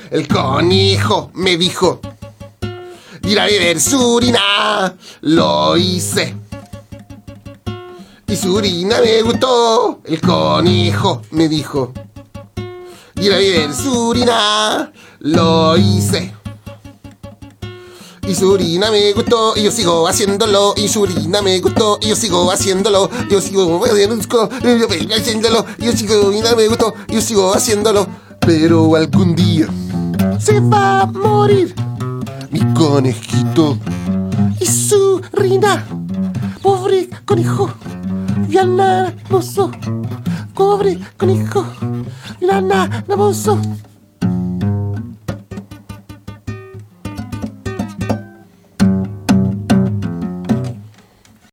El conejo me dijo: ir a beber surina. Lo hice y surina me gustó. El conejo me dijo: ir a beber surina. Lo hice y surina me gustó, y yo sigo haciéndolo. Y surina me gustó, y yo sigo haciéndolo. Yo sigo haciéndolo, y yo sigo, surina me gustó, y yo sigo haciéndolo. Pero algún día se va a morir mi conejito. Y surina, pobre conejo, Viana hermoso, pobre conejo, Viana hermoso.